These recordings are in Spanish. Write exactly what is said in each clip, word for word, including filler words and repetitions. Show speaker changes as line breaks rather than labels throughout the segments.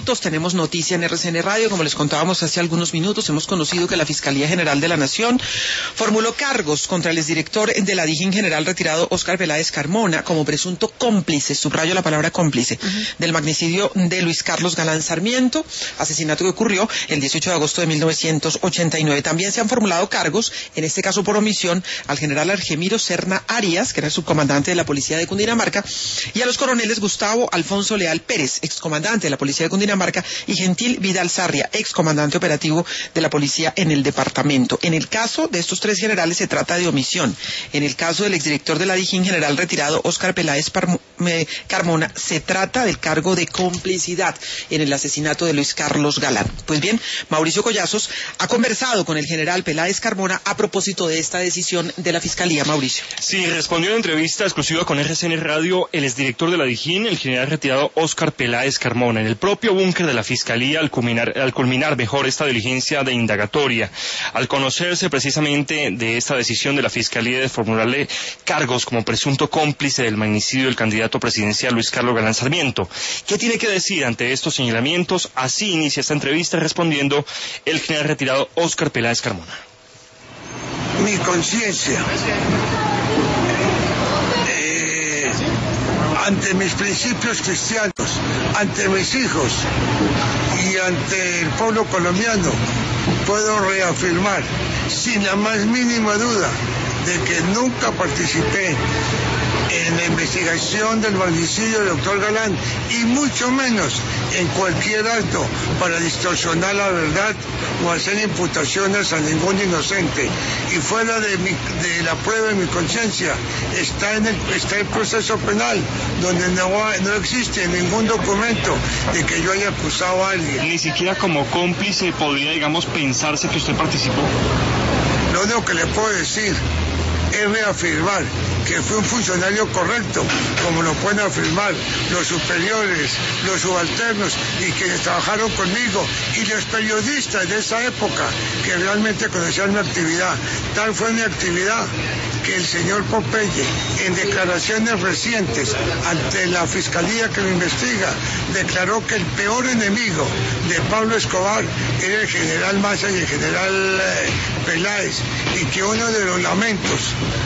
minutos tenemos noticia en R C N Radio. Como les contábamos hace algunos minutos, hemos conocido que la Fiscalía General de la Nación formuló cargos contra el exdirector de la DIJÍN general retirado Óscar Peláez Carmona como presunto cómplice, subrayo la palabra cómplice, uh-huh. del magnicidio de Luis Carlos Galán Sarmiento, asesinato que ocurrió el dieciocho de agosto de mil novecientos ochenta y nueve. También se han formulado cargos, en este caso por omisión, al general Argemiro Serna Arias, que era el subcomandante de la Policía de Cundinamarca, y a los coroneles Gustavo Alfonso Leal Pérez, excomandante de la Policía de Cundinamarca, y Gentil Vidal Sarria, excomandante operativo de la Policía en el departamento. En el caso de estos tres generales se trata de omisión. En el caso del exdirector de la DIJÍN general retirado Óscar Peláez Carmona, se trata del cargo de complicidad en el asesinato de Luis Carlos Galán. Pues bien, Mauricio Collazos ha conversado con el general Peláez Carmona a propósito de esta decisión de la Fiscalía. Mauricio.
Sí, respondió en entrevista exclusiva con R C N Radio el exdirector de la DIJÍN, el general retirado Óscar Peláez Carmona, en el propio búnker de la Fiscalía al culminar, al culminar mejor esta diligencia de indagatoria. Al conocerse precisamente de esta decisión de la Fiscalía de formularle cargos como presunto cómplice del magnicidio del candidato presidencial Luis Carlos Galán Sarmiento. ¿Qué tiene que decir ante estos señalamientos? Así inicia esta entrevista respondiendo el general retirado Óscar Peláez Carmona.
Mi conciencia eh, ante mis principios cristianos, ante mis hijos y ante el pueblo colombiano, puedo reafirmar sin la más mínima duda de que nunca participé en la investigación del magnicidio del doctor Galán y mucho menos en cualquier acto para distorsionar la verdad o hacer imputaciones a ningún inocente. Y fuera de, mi, de la prueba de mi conciencia está, en el, está el proceso penal, donde no, no existe ningún documento de que yo haya acusado a alguien.
Ni siquiera como cómplice podría, digamos, pensarse que usted participó.
Lo único que le puedo decir es reafirmar que fue un funcionario correcto, como lo pueden afirmar los superiores, los subalternos y quienes trabajaron conmigo y los periodistas de esa época que realmente conocían mi actividad. Tal fue mi actividad que el señor Popeye, en declaraciones recientes ante la Fiscalía que me investiga, declaró que el peor enemigo de Pablo Escobar era el general Maza y el general eh, Peláez, y que uno de los lamentos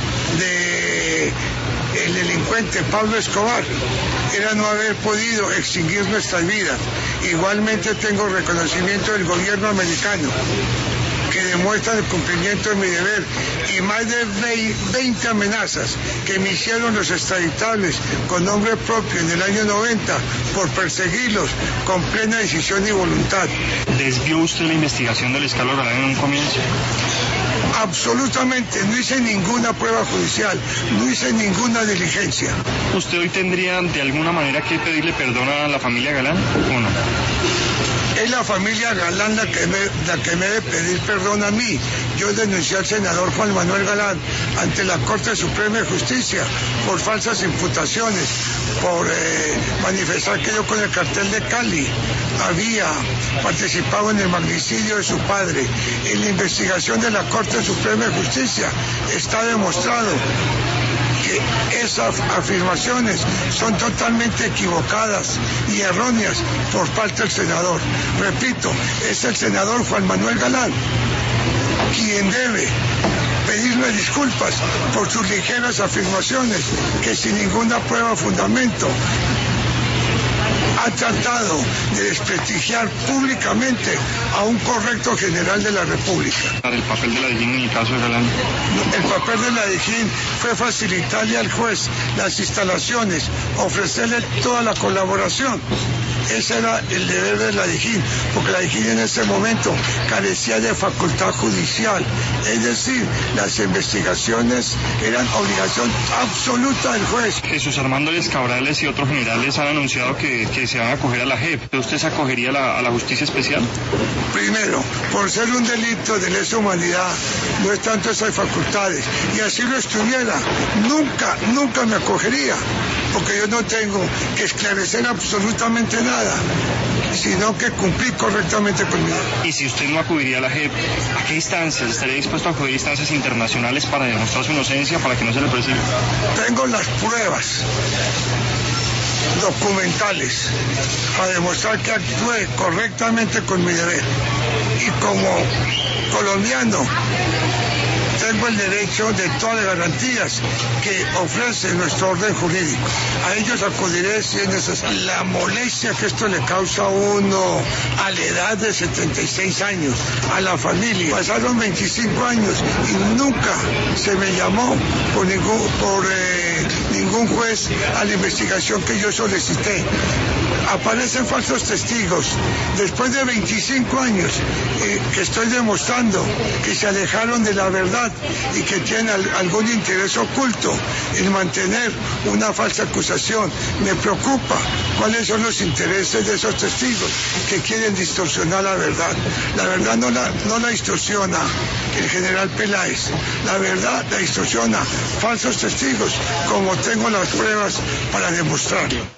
de el delincuente Pablo Escobar era no haber podido extinguir nuestras vidas. Igualmente tengo reconocimiento del gobierno americano que demuestra el cumplimiento de mi deber, y más de veinte amenazas que me hicieron los extraditables con nombre propio en el año noventa por perseguirlos con plena decisión y voluntad.
¿Desvió usted la investigación del Luis Carlos Galán en un comienzo?
Absolutamente, no hice ninguna prueba judicial, no hice ninguna diligencia.
¿Usted hoy tendría de alguna manera que pedirle perdón a la familia Galán o no?
Es la familia Galán la que, me, la que me debe pedir perdón a mí. Yo denuncié al senador Juan Manuel Galán ante la Corte Suprema de Justicia por falsas imputaciones, por eh, manifestar que yo con el cartel de Cali había participado en el magnicidio de su padre. En la investigación de la Corte Suprema de Justicia está demostrado que esas afirmaciones son totalmente equivocadas y erróneas por parte del senador. Repito, es el senador Juan Manuel Galán quien debe pedirle disculpas por sus ligeras afirmaciones que sin ninguna prueba o fundamento ha tratado de desprestigiar públicamente a un correcto general de la República.
¿El papel de la DIJÍN en el caso de Galán?
El papel de la DIJÍN fue facilitarle al juez las instalaciones, ofrecerle toda la colaboración. Ese era el deber de la DIJÍN, porque la DIJÍN en ese momento carecía de facultad judicial. Es decir, las investigaciones eran obligación absoluta del juez.
Jesús Armando Arias Cabrales y otros generales han anunciado que, que se van a acoger a la J E P. ¿Usted se acogería a la, a la justicia especial?
Primero, por ser un delito de lesa humanidad, no es tanto esas facultades. Y así lo estuviera, nunca, nunca me acogería, porque yo no tengo que esclarecer absolutamente nada, sino que cumplir correctamente con mi deber.
Y si usted no acudiría a la J E P, ¿a qué instancias? ¿Estaría dispuesto a acudir a instancias internacionales para demostrar su inocencia, para que no se le persiga?
Tengo las pruebas documentales para demostrar que actué correctamente con mi deber. Y como colombiano tengo el derecho de todas las garantías que ofrece nuestro orden jurídico. A ellos acudiré si es necesario. La molestia que esto le causa a uno a la edad de setenta y seis años, a la familia. Pasaron veinticinco años y nunca se me llamó por ningún, por, eh, ningún juez a la investigación que yo solicité. Aparecen falsos testigos. Después de veinticinco años eh, que estoy demostrando que se alejaron de la verdad y que tienen al, algún interés oculto en mantener una falsa acusación. Me preocupa cuáles son los intereses de esos testigos que quieren distorsionar la verdad. La verdad no la, no la distorsiona el general Peláez. La verdad la distorsiona falsos testigos, como tengo las pruebas para demostrarlo.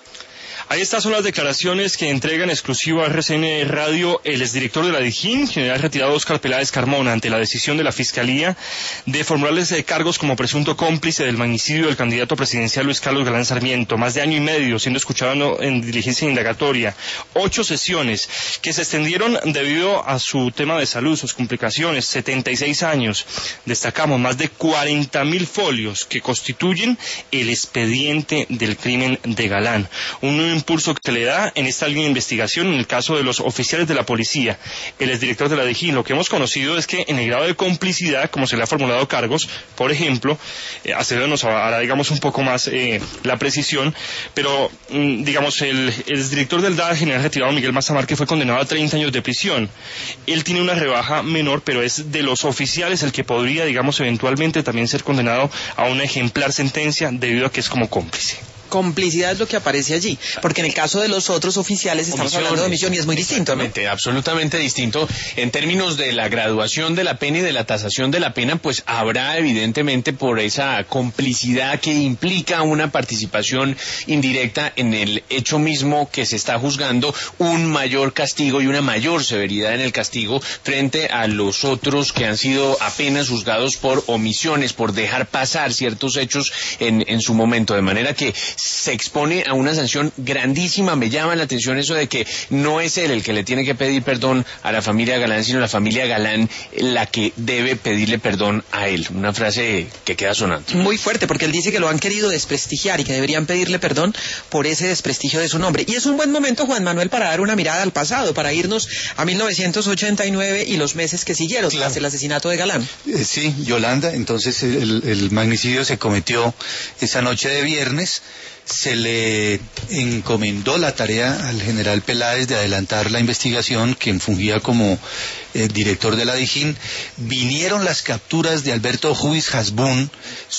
Ahí estas son las declaraciones que entrega en exclusiva a R C N Radio el exdirector de la DIJÍN, general retirado Óscar Peláez Carmona, ante la decisión de la Fiscalía de formularles de cargos como presunto cómplice del magnicidio del candidato presidencial Luis Carlos Galán Sarmiento. Más de año y medio siendo escuchado en diligencia indagatoria. Ocho sesiones que se extendieron debido a su tema de salud, sus complicaciones. setenta y seis años. Destacamos más de cuarenta mil folios que constituyen el expediente del crimen de Galán. Un impulso que le da en esta línea de investigación en el caso de los oficiales de la policía. El exdirector de la DIJÍN, lo que hemos conocido es que en el grado de complicidad, como se le ha formulado cargos, por ejemplo, eh, Acevedo nos hará, digamos, un poco más eh, la precisión, pero, mm, digamos, el, el exdirector del D A, el general retirado Miguel Mazamar, que fue condenado a treinta años de prisión. Él tiene una rebaja menor, pero es de los oficiales el que podría, digamos, eventualmente también ser condenado a una ejemplar sentencia debido a que es como cómplice.
Complicidad es lo que aparece allí, porque en el caso de los otros oficiales estamos Omisiones. hablando de omisión y es muy distinto, ¿no?
Exactamente, absolutamente distinto. En términos de la graduación de la pena y de la tasación de la pena, pues habrá evidentemente por esa complicidad que implica una participación indirecta en el hecho mismo que se está juzgando, un mayor castigo y una mayor severidad en el castigo frente a los otros que han sido apenas juzgados por omisiones, por dejar pasar ciertos hechos en, en su momento, de manera que se expone a una sanción grandísima. Me llama la atención eso de que no es él el que le tiene que pedir perdón a la familia Galán, sino la familia Galán la que debe pedirle perdón a él. Una frase que queda sonando.
Muy fuerte, porque él dice que lo han querido desprestigiar y que deberían pedirle perdón por ese desprestigio de su nombre. Y es un buen momento, Juan Manuel, para dar una mirada al pasado, para irnos a mil novecientos ochenta y nueve y los meses que siguieron, claro, tras el asesinato de Galán.
Eh, sí, Yolanda, entonces el, el magnicidio se cometió esa noche de viernes. Se le encomendó la tarea al general Peláez de adelantar la investigación, quien fungía como eh, director de la DIJÍN. Vinieron las capturas de Alberto Juiz Hasbún,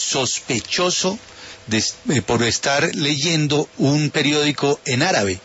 sospechoso de, eh, por estar leyendo un periódico en árabe.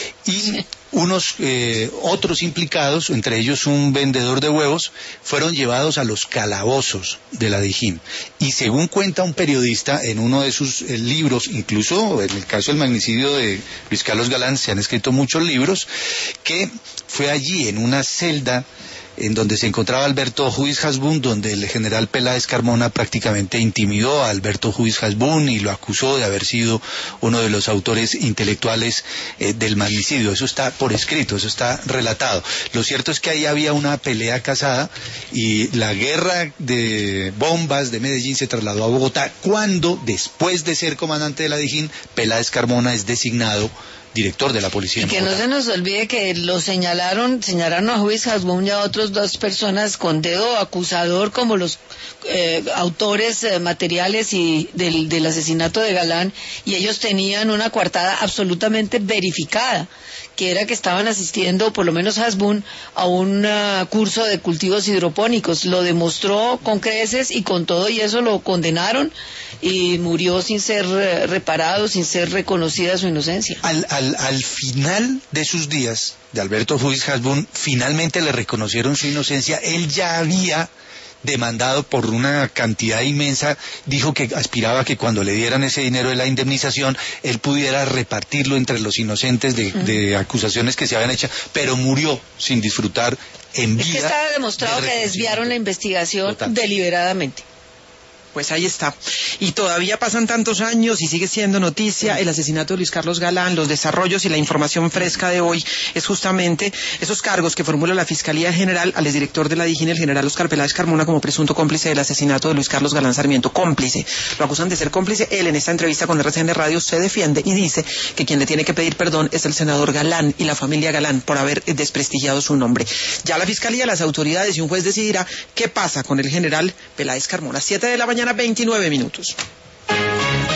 Y unos eh, otros implicados, entre ellos un vendedor de huevos, fueron llevados a los calabozos de la DIJÍN. Y según cuenta un periodista en uno de sus eh, libros, incluso en el caso del magnicidio de Luis Carlos Galán se han escrito muchos libros, que fue allí en una celda en donde se encontraba Alberto Juiz Hasbún, donde el general Peláez Carmona prácticamente intimidó a Alberto Juiz Hasbún y lo acusó de haber sido uno de los autores intelectuales eh, del magnicidio. Eso está por escrito, eso está relatado. Lo cierto es que ahí había una pelea casada y la guerra de bombas de Medellín se trasladó a Bogotá, cuando, después de ser comandante de la DIJÍN, Peláez Carmona es designado director de la policía.
Y que no se nos olvide que lo señalaron, señalaron a Juiz Hasbún y a otras dos personas con dedo acusador como los eh, autores eh, materiales y del, del asesinato de Galán, y ellos tenían una coartada absolutamente verificada, que era que estaban asistiendo, por lo menos Hasbún, a un uh, curso de cultivos hidropónicos. Lo demostró con creces y con todo, y eso lo condenaron y murió sin ser uh, reparado, sin ser reconocida su inocencia.
Al, al, al final de sus días, de Alberto Juiz Hasbún, finalmente le reconocieron su inocencia. Él ya había demandado por una cantidad inmensa, dijo que aspiraba a que cuando le dieran ese dinero de la indemnización, él pudiera repartirlo entre los inocentes de, uh-huh. de acusaciones que se habían hecho, pero murió sin disfrutar en vida.
Es que estaba demostrado de que desviaron la investigación Total. deliberadamente.
Pues ahí está. Y todavía pasan tantos años y sigue siendo noticia el asesinato de Luis Carlos Galán. Los desarrollos y la información fresca de hoy es justamente esos cargos que formula la Fiscalía General al exdirector de la DIJÍN, el general Óscar Peláez Carmona, como presunto cómplice del asesinato de Luis Carlos Galán Sarmiento. Cómplice. Lo acusan de ser cómplice. Él, en esta entrevista con R C N Radio, se defiende y dice que quien le tiene que pedir perdón es el senador Galán y la familia Galán por haber desprestigiado su nombre. Ya la Fiscalía, las autoridades y un juez decidirá qué pasa con el general Peláez Carmona. Siete de la mañana, veintinueve minutos.